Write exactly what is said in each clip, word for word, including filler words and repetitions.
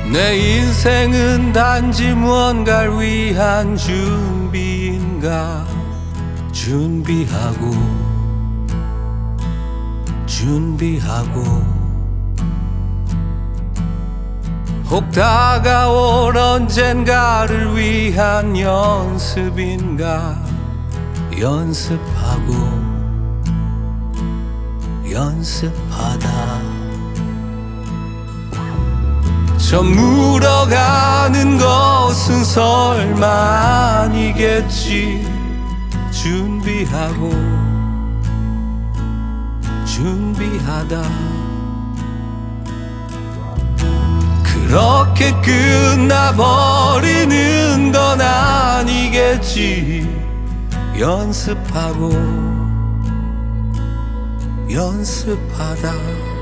내 인생은 단지 무언가를 위한 준비인가. 준비하고 준비하고 혹 다가올 언젠가를 위한 연습인가. 연습하고 연습하다 저 물어가는 것은 설마 아니겠지. 준비하고 준비하다 그렇게 끝나버리는 건 아니겠지. 연습하고 연습하다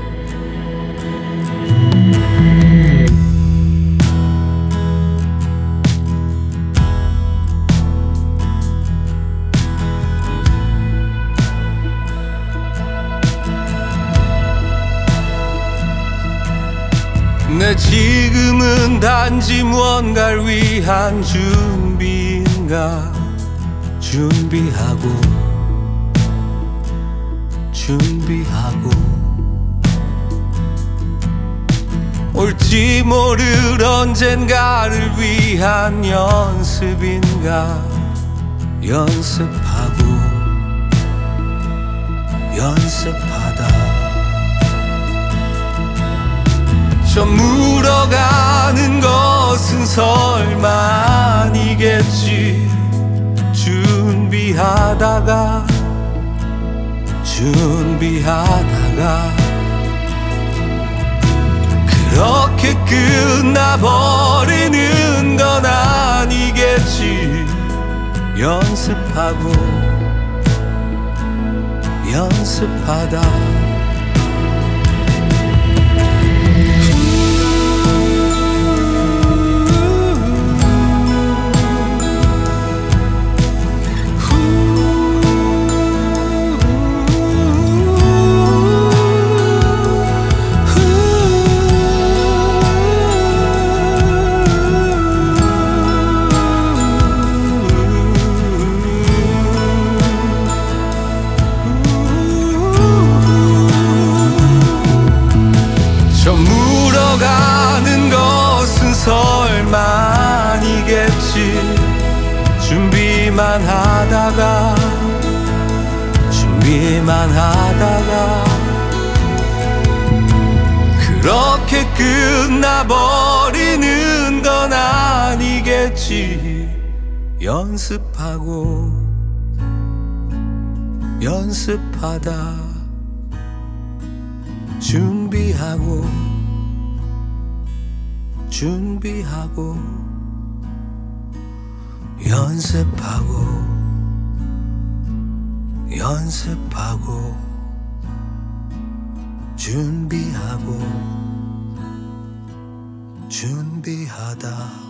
내 지금은 단지 무언가를 위한 준비인가. 준비하고 준비하고 올지 모를 언젠가를 위한 연습인가. 연습하고 연습하다 저 물어가는 것은 설마 아니겠지. 준비하다가 준비하다가 그렇게 끝나버리는 건 아니겠지. 연습하고 연습하다 가는 것은 설마 아니겠지. 준비만 하다가 준비만 하다가 그렇게 끝나버리는 건 아니겠지. 연습하고 연습하다 준비하고 준비하고 연습하고 연습하고 준비하고 준비하다